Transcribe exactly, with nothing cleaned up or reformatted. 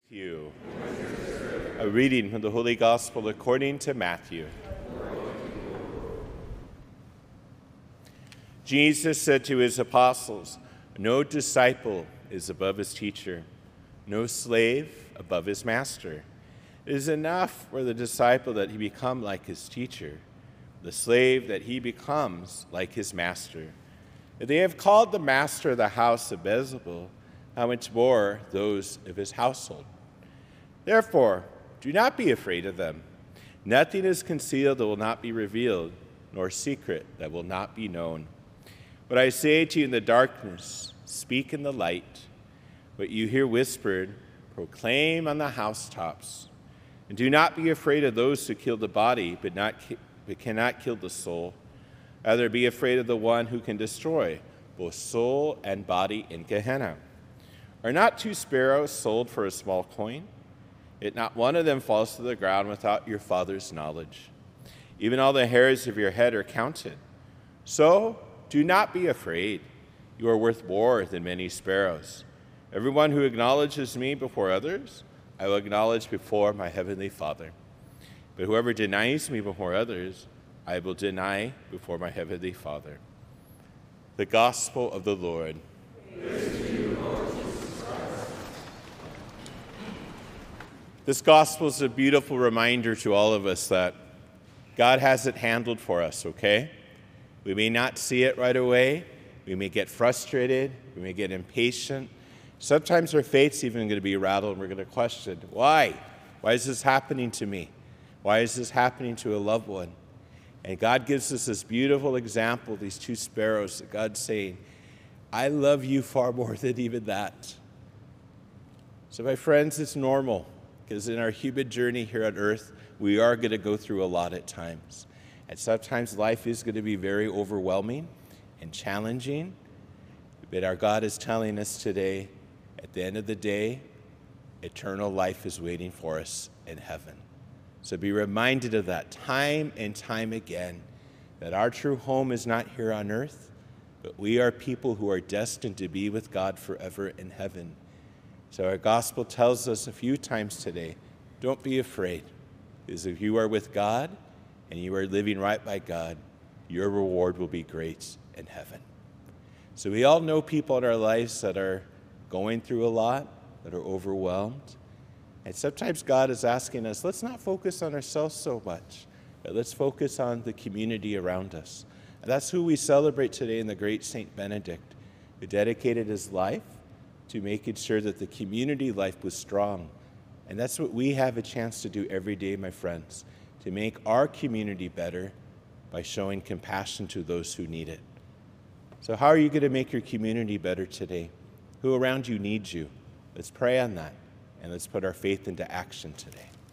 You. A reading from the Holy Gospel according to Matthew. Jesus said to his apostles, "No disciple is above his teacher, no slave above his master. It is enough for the disciple that he become like his teacher, the slave that he becomes like his master. If they have called the master of the house of Beelzebul, how much more those of his household? Therefore, do not be afraid of them. Nothing is concealed that will not be revealed, nor secret that will not be known. What I say to you in the darkness, speak in the light. What you hear whispered, proclaim on the housetops. And do not be afraid of those who kill the body, but, not, but cannot kill the soul. Rather, be afraid of the one who can destroy both soul and body in Gehenna. Are not two sparrows sold for a small coin? Yet not one of them falls to the ground without your Father's knowledge. Even all the hairs of your head are counted. So do not be afraid. You are worth more than many sparrows. Everyone who acknowledges me before others, I will acknowledge before my heavenly Father. But whoever denies me before others, I will deny before my heavenly Father." The Gospel of the Lord. Praise to you, Lord Jesus. This gospel is a beautiful reminder to all of us that God has it handled for us, okay? We may not see it right away. We may get frustrated. We may get impatient. Sometimes our faith's even going to be rattled and we're going to question, why? Why is this happening to me? Why is this happening to a loved one? And God gives us this beautiful example, these two sparrows, that God's saying, I love you far more than even that. So my friends, it's normal. Because in our human journey here on earth, we are going to go through a lot at times. And sometimes life is going to be very overwhelming and challenging. But our God is telling us today, at the end of the day, eternal life is waiting for us in heaven. So be reminded of that time and time again, that our true home is not here on earth, but we are people who are destined to be with God forever in heaven. So our gospel tells us a few times today, don't be afraid, because if you are with God and you are living right by God, your reward will be great in heaven. So we all know people in our lives that are going through a lot, that are overwhelmed. And sometimes God is asking us, let's not focus on ourselves so much, but let's focus on the community around us. And that's who we celebrate today in the great Saint Benedict, who dedicated his life to making sure that the community life was strong. And that's what we have a chance to do every day, my friends, to make our community better by showing compassion to those who need it. So how are you going to make your community better today? Who around you needs you? Let's pray on that, and let's put our faith into action today.